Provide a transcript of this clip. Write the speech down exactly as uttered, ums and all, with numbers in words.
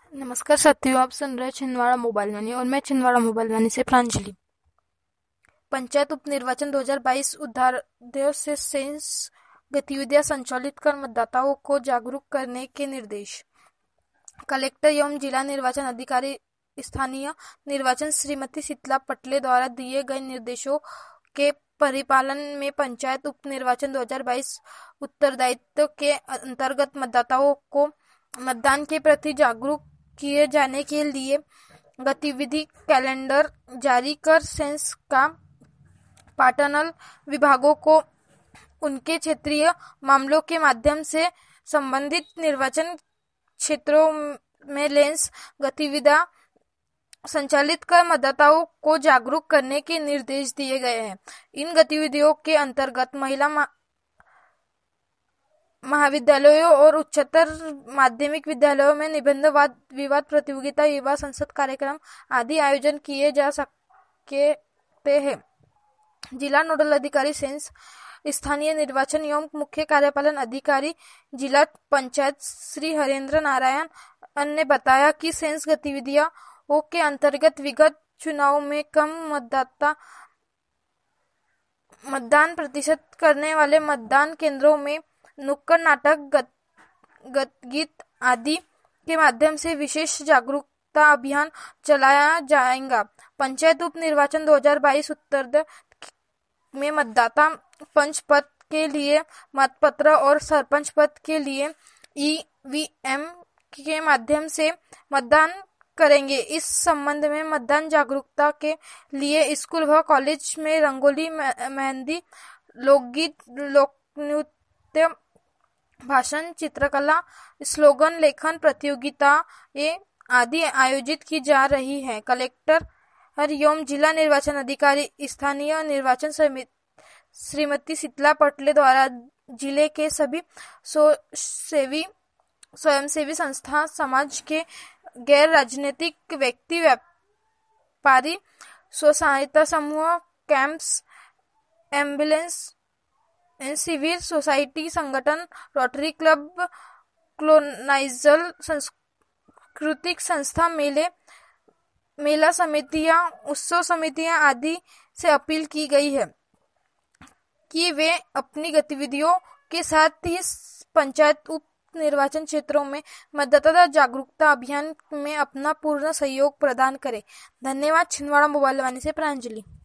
नमस्कार साथियों, आप सुन रहे हैं छिंदवाड़ा मोबाइल वाणी और मैं छिंदवाड़ा मोबाइल वाणी से प्रांजलि। पंचायत उपनिर्वाचन दो हज़ार बाईस उद्देश्य से सेंस गतिविधियां संचालित कर मतदाताओं को जागरूक करने के निर्देश। कलेक्टर एवं जिला निर्वाचन अधिकारी स्थानीय निर्वाचन श्रीमती शीतला पटले द्वारा दिए गए निर्देशों के परिपालन में पंचायत उपनिर्वाचन दो हज़ार बाईस उत्तरदायित्व के अंतर्गत मतदाताओं को मतदान के प्रति जागरूक किए जाने के लिए गतिविधि कैलेंडर जारी कर सेंस का पार्टनर विभागों को उनके क्षेत्रीय मामलों के माध्यम से संबंधित निर्वाचन क्षेत्रों में लेंस गतिविधियां संचालित कर मतदाताओं को जागरूक करने के निर्देश दिए गए हैं। इन गतिविधियों के अंतर्गत महिला महाविद्यालयों और उच्चतर माध्यमिक विद्यालयों में निबंध वाद विवाद प्रतियोगिता, युवा संसद कार्यक्रम आदि आयोजन किए जा सकते हैं। जिला नोडल अधिकारी सेंस स्थानीय निर्वाचन एवं मुख्य कार्यपालन अधिकारी जिला पंचायत श्री हरेंद्र नारायण ने बताया कि सेंस गतिविधियों के अंतर्गत विगत चुनाव में कम मतदाता मतदान प्रतिशत करने वाले मतदान केंद्रों में नुक्कड़ नाटक, गत, गत गीत आदि के माध्यम से विशेष जागरूकता अभियान चलाया जाएगा। पंचायत उप निर्वाचन दो हज़ार बाईस उत्तर में मतदाता पंच पद के लिए मतपत्र और सरपंच पद के लिए ईवीएम के माध्यम से मतदान करेंगे। इस संबंध में मतदान जागरूकता के लिए स्कूल व कॉलेज में रंगोली, मेहंदी, लोकगीत, लोक नृत्य, भाषण, चित्रकला, स्लोगन लेखन प्रतियोगिताएं आदि आयोजित की जा रही है। कलेक्टर एवं जिला निर्वाचन अधिकारी स्थानीय निर्वाचन समिति श्रीमती शीतला पटले द्वारा जिले के सभी सेवी स्वयंसेवी संस्था, समाज के गैर राजनीतिक व्यक्ति, व्यापारी, स्व सहायता समूह, कैंप्स, एम्बुलेंस, सिविल सोसाइटी संगठन, रोटरी क्लब, कोलोनाइजल सांस्कृतिक संस्था, मेले मेला समितियां, उत्सव समितियां आदि से अपील की गई है कि वे अपनी गतिविधियों के साथ ही पंचायत उप निर्वाचन क्षेत्रों में मतदाता जागरूकता अभियान में अपना पूर्ण सहयोग प्रदान करें। धन्यवाद। छिंदवाड़ा मोबाइल वाणी से प्रांजलि।